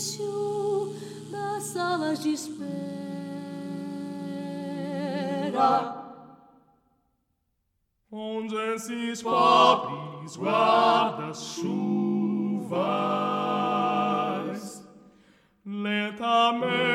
silêncio das salas de espera. Onde esses pobres guarda-chuvas lentamente